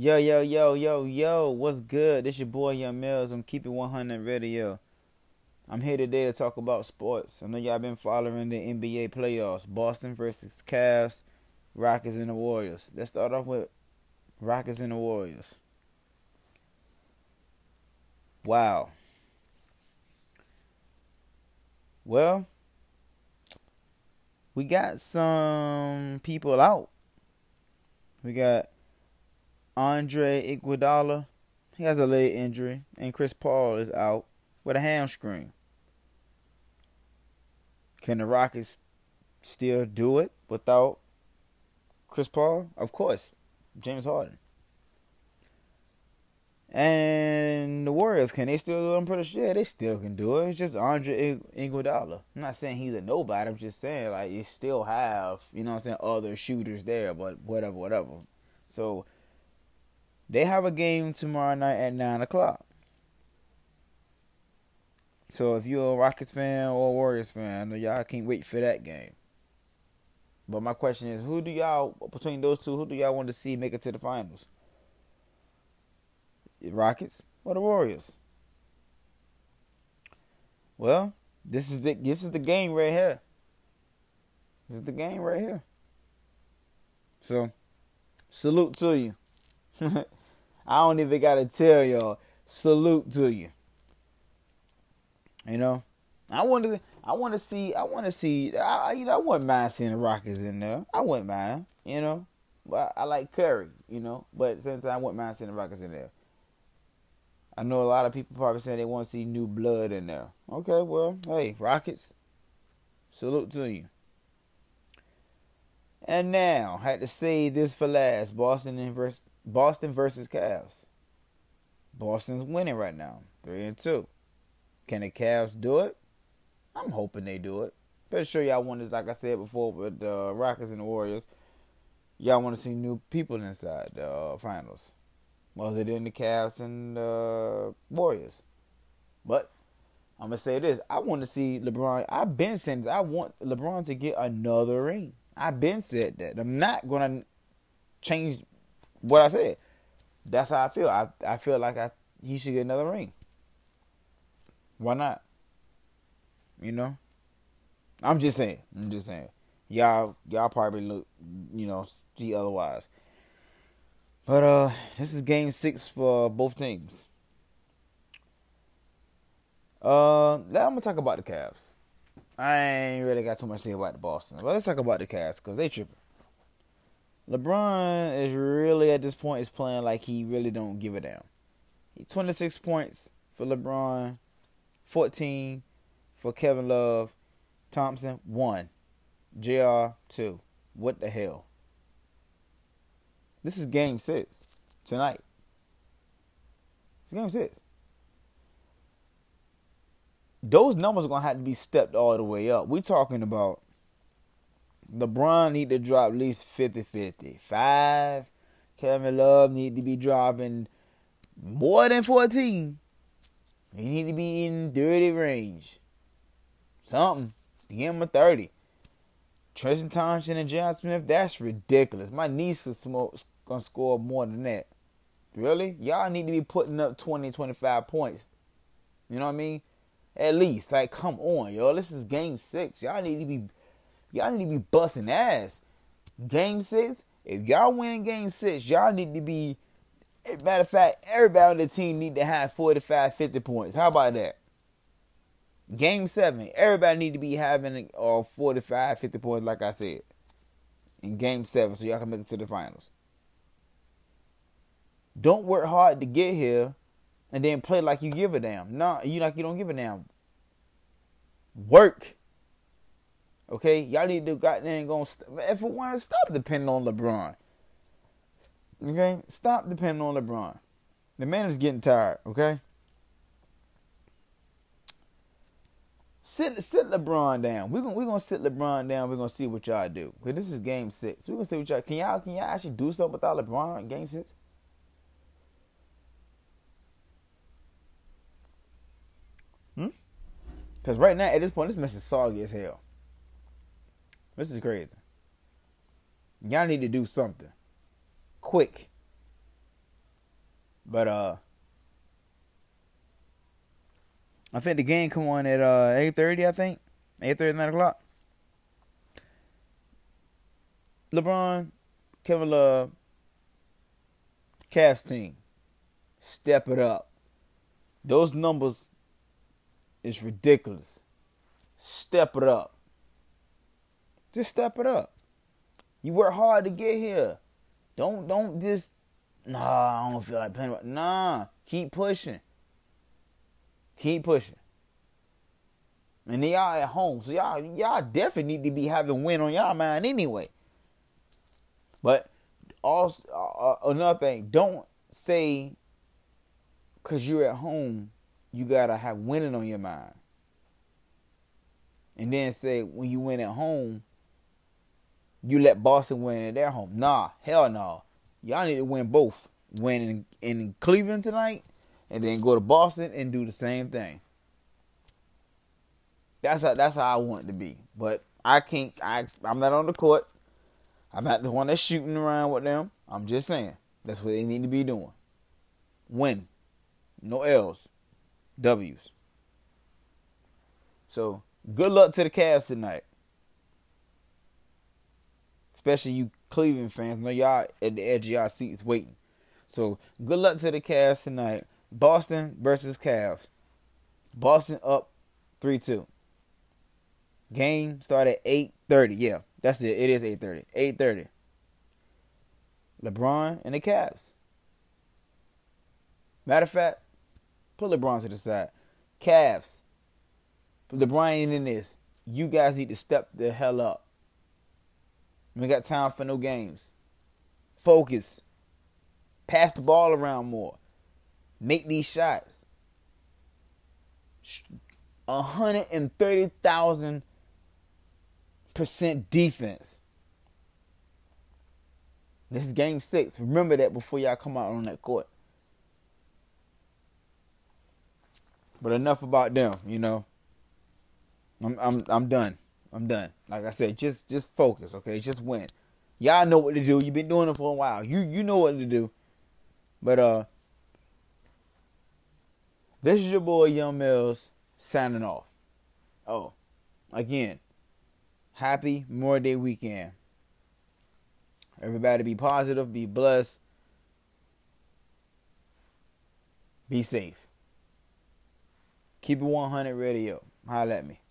Yo, yo, yo, yo, yo, what's good? This your boy Young Mills. I'm keeping 100 radio. I'm here today to talk about sports. I know y'all been following the NBA playoffs. Boston versus Cavs, Rockets and the Warriors. Let's start off with Rockets and the Warriors. Wow. Well, we got some people out. We got Andre Iguodala, he has a leg injury, and Chris Paul is out with a hamstring. Can the Rockets still do it without Chris Paul? Of course, James Harden. And the Warriors, can they still do it? I'm pretty sure they still can do it. It's just Andre Iguodala. I'm not saying he's a nobody. I'm just saying, like, you still have, other shooters there, but whatever. So, they have a game tomorrow night at 9 o'clock. So if you're a Rockets fan or a Warriors fan, I know y'all can't wait for that game. But my question is, between those two, who do y'all want to see make it to the finals? The Rockets or the Warriors? Well, this is the game right here. This is the game right here. So, salute to you. I don't even gotta tell y'all. Salute to you. You know, I wouldn't mind seeing the Rockets in there. I wouldn't mind, but I like Curry, but at the same time, I wouldn't mind seeing the Rockets in there. I know a lot of people probably saying they want to see new blood in there. Okay, well, hey, Rockets, salute to you. And now, I had to save this for last. Boston versus Cavs. Boston's winning right now, 3-2. Can the Cavs do it? I'm hoping they do it. Pretty sure y'all want to, like I said before, with the Rockets and the Warriors, y'all want to see new people inside the finals, other than the Cavs and the Warriors. But I'm gonna say this: I want to see LeBron. I've been saying this. I want LeBron to get another ring. I've been said that. I'm not gonna change what I said. That's how I feel. I feel like he should get another ring. Why not? I'm just saying. Y'all probably look, see otherwise. But this is game 6 for both teams. Now I'm gonna talk about the Cavs. I ain't really got too much to say about the Boston, but let's talk about the Cavs because they tripping. LeBron is really at this point is playing like he really don't give a damn. 26 points for LeBron, 14 for Kevin Love, Thompson 1, JR 2. What the hell? This is game 6 tonight. It's game 6. Those numbers are gonna have to be stepped all the way up. We're talking about LeBron need to drop at least 50-50. 5. Kevin Love need to be dropping more than 14. He need to be in 30 range. Something. Give him a 30. Tristan Thompson and John Smith, that's ridiculous. My niece is gonna score more than that. Really? Y'all need to be putting up 20, 25 points. You know what I mean? At least. Like, come on, yo. This is game 6. Y'all need to be busting ass. Game 6, if y'all win game 6, y'all need to be, matter of fact, everybody on the team need to have 45, 50 points. How about that? Game 7, everybody need to be having 45, 50 points, like I said, in game 7, so y'all can make it to the finals. Don't work hard to get here and then play like you give a damn. Nah, you don't give a damn. Work. Okay? Y'all need to goddamn go. For one, stop depending on LeBron. Okay? Stop depending on LeBron. The man is getting tired, okay? Sit LeBron down. We're gonna sit LeBron down. We're gonna see what y'all do. Because this is game 6. We're gonna see what y'all can y'all actually do something without LeBron in game 6? Because right now, at this point, this mess is soggy as hell. This is crazy. Y'all need to do something. Quick. But I think the game come on at 8:30. I think 8:30, 9 o'clock. LeBron, Kevin Love, Cavs team, step it up. Those numbers is ridiculous. Step it up. Just step it up. You work hard to get here. Don't just I don't feel like playing. Nah, keep pushing. Keep pushing. And y'all at home, so y'all definitely need to be having win on y'all mind anyway. But also another thing, don't say because you're at home you gotta have winning on your mind, and then say when you win at home you let Boston win at their home. Nah, hell no. Y'all need to win both. Win in Cleveland tonight, and then go to Boston and do the same thing. That's how I want it to be. But I can't. I'm not on the court. I'm not the one that's shooting around with them. I'm just saying that's what they need to be doing. Win, no L's, W's. So good luck to the Cavs tonight. Especially you Cleveland fans. I know y'all at the edge of y'all seats waiting. So, good luck to the Cavs tonight. Boston versus Cavs. Boston up 3-2. Game started at 8:30. Yeah, that's it. It is 8:30. 8:30. LeBron and the Cavs. Matter of fact, put LeBron to the side. Cavs. LeBron ain't in this. You guys need to step the hell up. We got time for no games. Focus. Pass the ball around more. Make these shots. 130,000% defense. This is game 6. Remember that before y'all come out on that court. But enough about them, you know. I'm done. I'm done. Like I said, just focus, okay? Just win. Y'all know what to do. You've been doing it for a while. You know what to do. But this is your boy Young Mills signing off. Oh, again, happy Memorial Day weekend. Everybody be positive, be blessed, be safe. Keep it 100 radio. Holla at me.